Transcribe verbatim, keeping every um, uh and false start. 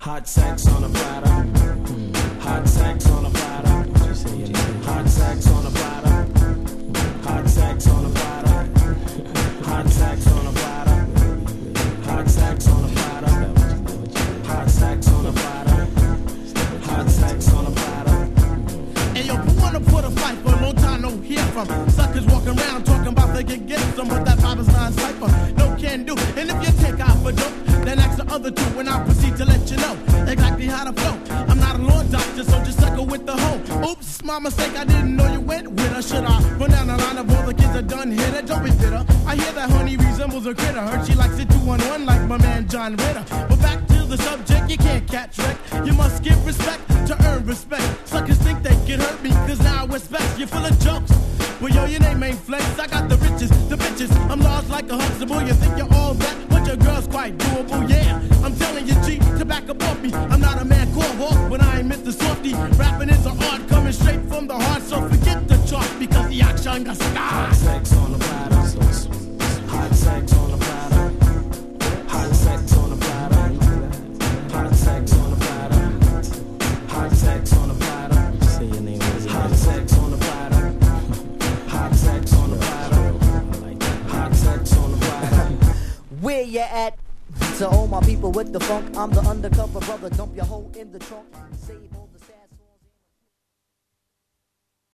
Hot sex on a platter. Hot sex on a platter. Hot sex on a platter. Hot sex on a platter. Hot sex on a platter. Hot sex on a platter. Hot sex on a platter. Hot sex on a platter. And yo, who wanna put a fight for a long time? No hear from suckers walking around talking about they can get some of that Bob's nine cipher. No can do. And if you take out for dope, then ask the other two, and I'll proceed to let you know exactly how to flow. I'm not a law doctor, so just sucker with the hoe. Oops, my mistake, I didn't know you went with her. Should I run down the line of all the kids that done hit her? Don't be bitter. I hear that honey resembles a critter. Heard she likes it two on one like my man John Ritter. But back to the subject, you can't catch wreck. You must give respect to earn respect. Suckers think they can hurt me, cause now I respect. You're full of jokes. Well, yo, your name ain't Flex. I got the riches, the bitches. I'm large like a Huxtable. You think you're all that, but your girl's quite doable, yeah. I'm telling you, G, to back up off me. I'm not a man called Hawk, but I ain't Mister Softy. Rapping is an art coming straight from the heart, so forget the chart because the action got sky. Hot sex on the platter. Hot sex on the platter. Hot sex on the platter. Hot sex on the platter. Hot sex on the platter. Say your name. Hot sex on the platter. Hot sex on the platter. Hot sex on the platter. Where you at? To all my people with the funk, I'm the undercover brother. Dump your hoe in the trunk. Save